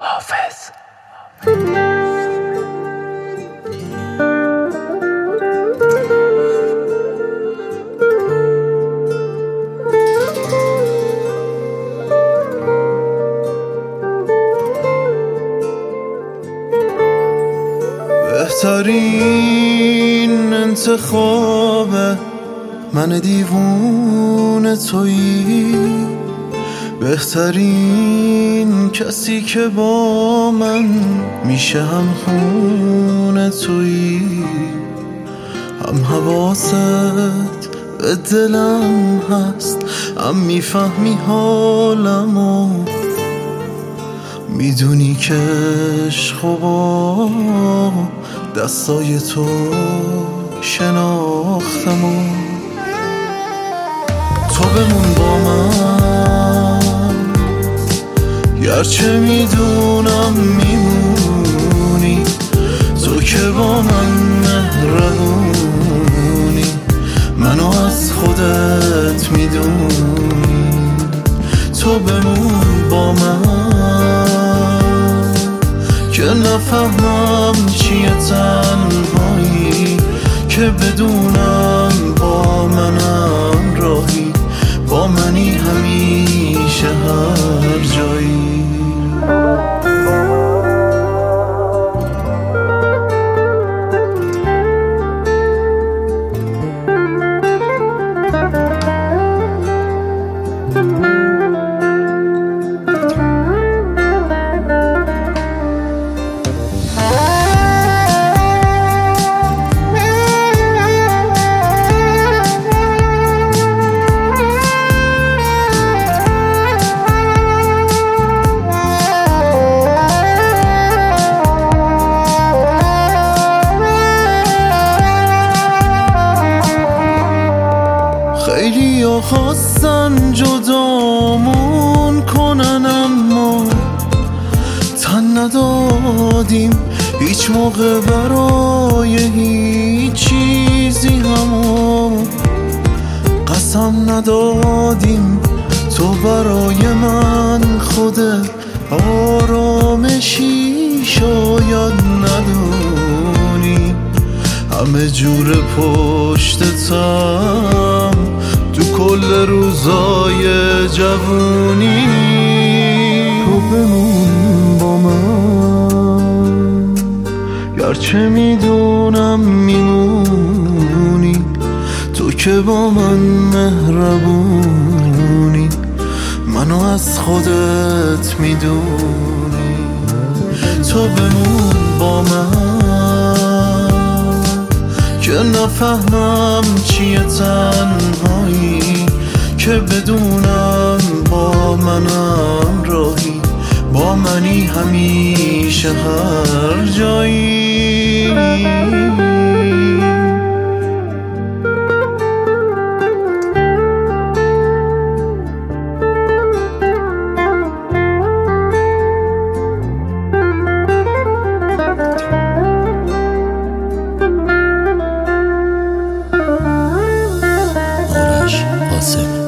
حافظ. بهترین انتخاب من دیوونه تویی، بهترین کسی که با من میشه هم خونه تویی، هم حواست به دلم هست، هم میفهمی حالمو، میدونی که عشق و با دستای تو شناختم و تو بمون با من، گرچه میدونم میمونی، تو که با من مهربونی، منو از خودت میدونی، تو بمون با من که نفهمم چیه تنهایی، که بدونم با منم راهی، با منی همیشه هر جایی. خیلی ها خواستن جدامون کنن، اما تن ندادیم هیچ موقع برای هیچ چیزی، همو قسم ندادیم تو برای من خودت آرامشی شاید ندونی، همه جور پشتتم تو کل روزای جوونی، تو بمون با من گرچه میدونم میمونی، تو که با من مهربونی، منو از خودت میدونی، تو بمون با من که نفهمم چیه تنهایی، که بدونم با منم راهی، با منی همیشه هر جایی. حافظ.